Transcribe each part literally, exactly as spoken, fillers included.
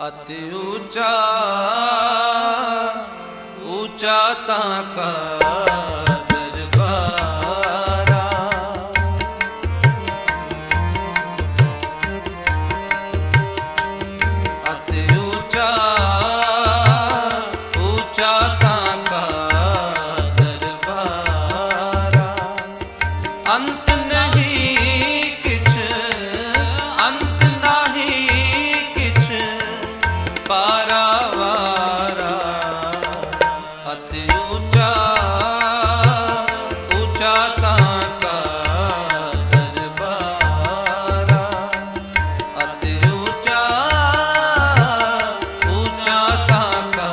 अति ऊंचा ऊंचा ताका दरबारा, अति ऊंचा ऊंचा ताका दरबारा। अंत नहीं किछ अंत नहीं किछ पारावारा। अति ऊंचा ऊंचा ताका दरबारा, अति ऊंचा ऊंचा ताका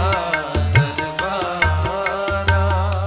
दरबारा।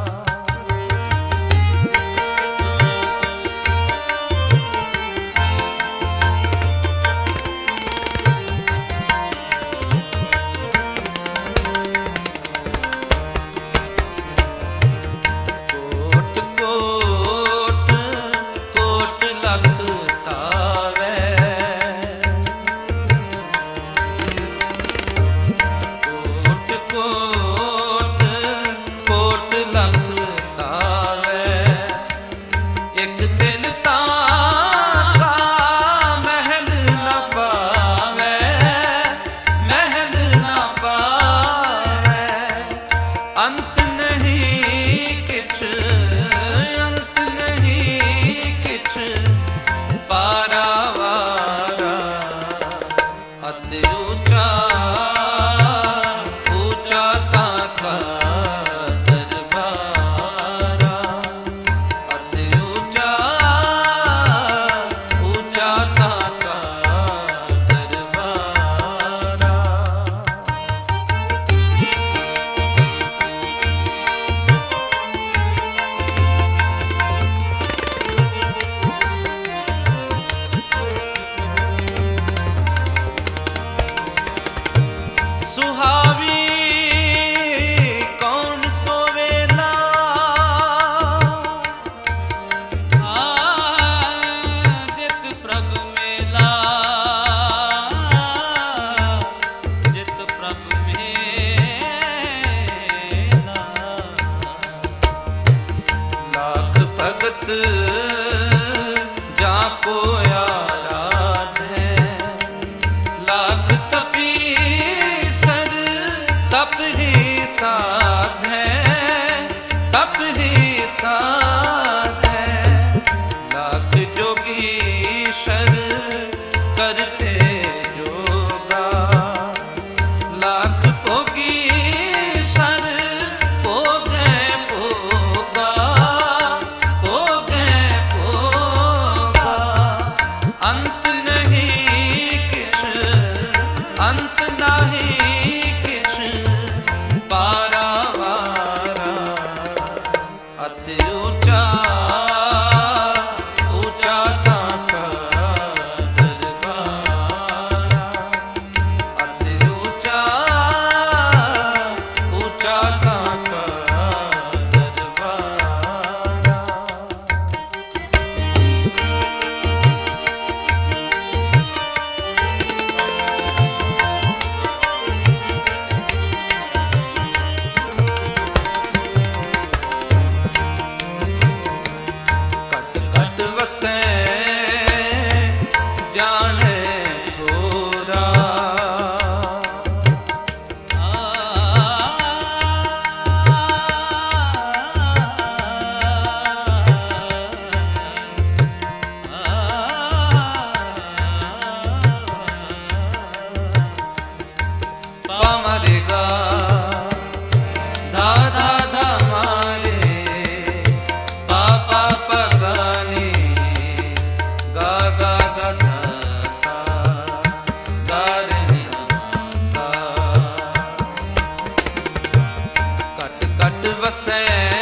अंत नहीं किछ अंत नहीं किछ पारावारा। अति ऊंचा ऊंचा ताका दरबारा, अति ऊंचा ऊंचा ताका दरबारा। सुहावी कौन सोवेला, जित प्रभ मेला, जित प्रभ मेला। लाख भगत जाको आराधे, लाख तपीसर तप ही साधे, तप ही साधे। लाख जोगीश्वर करते जोगा, लाख भोगीश्वर भोगे भोगा, भोगे भोगा। अंत नहीं किछ अंत नहीं किछ पारावारा। अति ऊंचा ऊंचा ताका दरबारा, अति ऊंचा ऊंचा ताका दरबारा। से जाने थोरा, आ, आ, पा मरेगा धा धा धा मारे, पा पा पा गानी, गा गा गा धा सा, गा रे नि सा। कट कट वसे